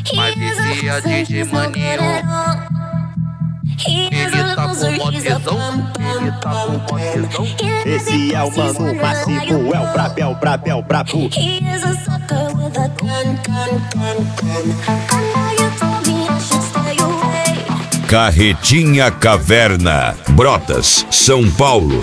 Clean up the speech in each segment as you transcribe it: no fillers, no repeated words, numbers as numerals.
Mas esse é DJ Maninho, ele tá com mó tesão, ele tá com mó tesão. Esse é o mano massivo, é o brabo, é o brabo, é o brabo. Carretinha Caverna, Brotas, São Paulo.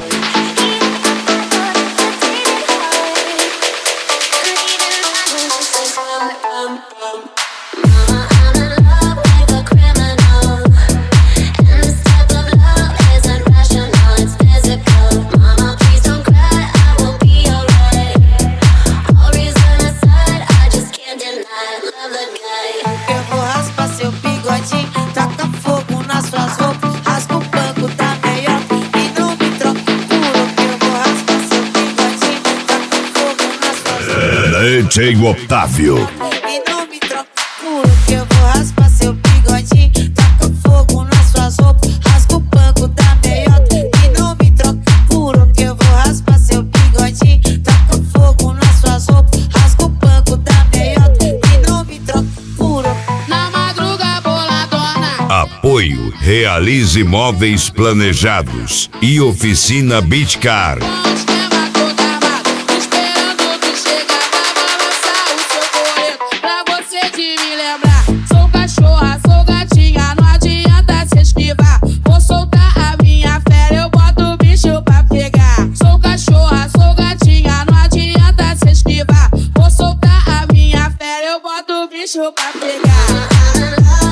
DJ Otávio. E não me troca puro, que eu vou raspar seu bigodinho. Taca fogo nas suas roupas, rasga o banco da meiota. E não me troca puro, que eu vou raspar seu bigodinho. Taca fogo nas suas roupas, rasga o banco da meiota. E não me troca puro. Na madruga boladona. Apoio Realize Móveis Planejados e Oficina Bitcar. Pra pegar.